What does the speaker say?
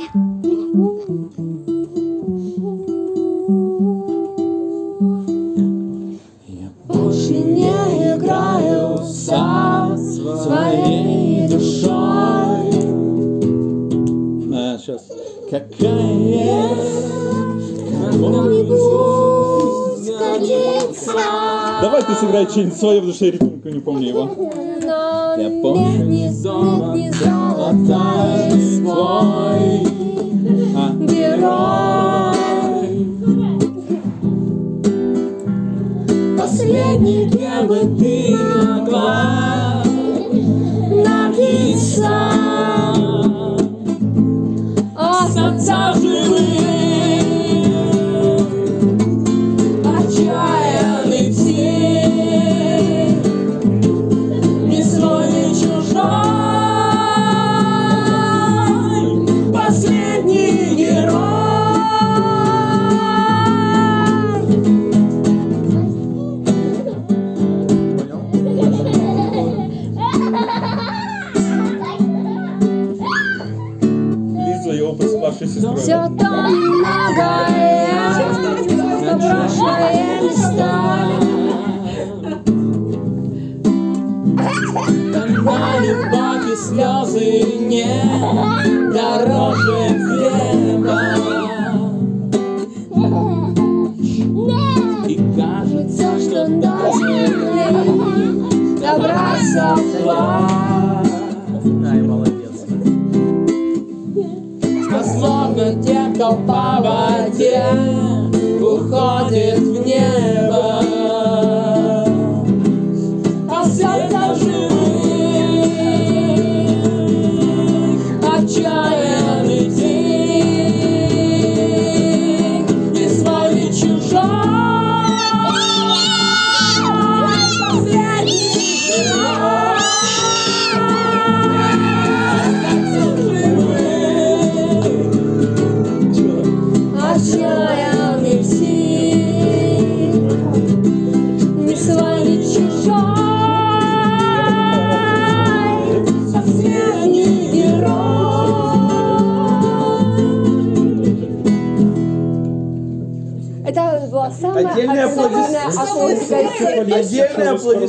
Больше не играю со своей душой. Сейчас. Какая Когда-нибудь годится. Давай ты сыграй что-нибудь свое, потому что я ритмику не помню его. Но Я помню, не золотой свой герой. Последний, где бы ты могла напиться, остаться живым, отчаянный тень, не свой, не чужой, последний герой. Лиза, его проспавшей сестрой. Все там многое заброшенные места. Когда любовь и слезы не дороже хлеба, и кажется, что до земли добраться вплавь. Ай, молодец. А словно те, кто по воде уходит в небо, остаться живых, отчаянный день, не свой, не чужой, последний герой. Отчаянный псих, не свой, не чужой, последний герой. Это была самая Отдельный отстойная аплодисмент. аплодисмент. Отдельный аплодисмент.